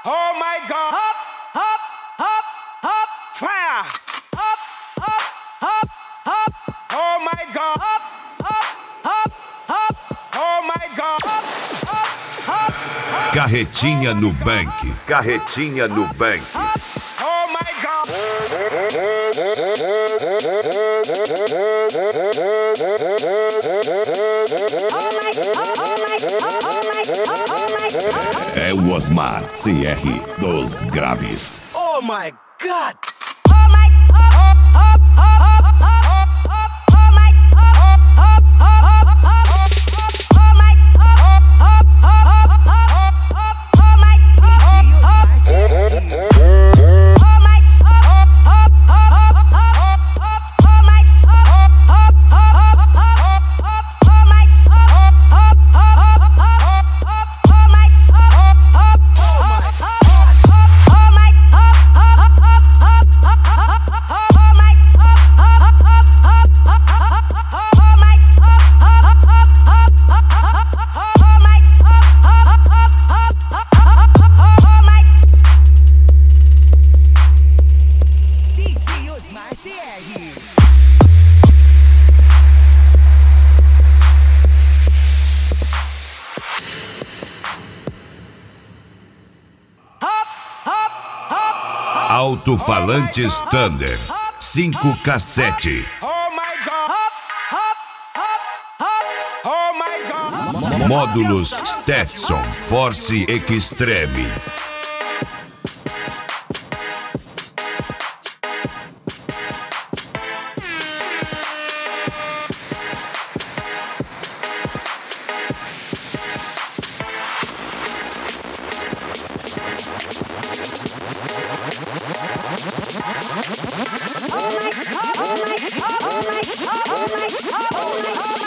Oh my God. Hop, hop, hop, hop. Fire. Hop, hop, hop, hop. Oh my God. Hop, hop, hop, hop. Oh my God. Hop, hop, hop, hop. Carretinha no Bank. Carretinha no Bank. Hop. Oh my God. É o Osmar CR dos Graves. Oh my God. Oh my, hop, hop, hop, hop, hop, hop. Oh my, hop, hop, hop, hop, hop. Oh my, hop, hop, hop, hop, hop. Oh my, hop, hop, hop. Oh my, hop, hop, hop, hop, hop. Oh my, hop, hop, hop, hop, hop. Oh my, hop, hop, hop, hop, hop. Oh my, hop, hop, hop, hop. Oh my, DJ Osmar CR. Alto-falantes Thunder. 5 cassete. Oh my God. Oh my God. Módulos Stetson Force Extreme.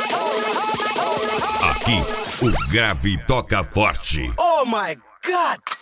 Aqui, o Grave toca forte. Oh my God.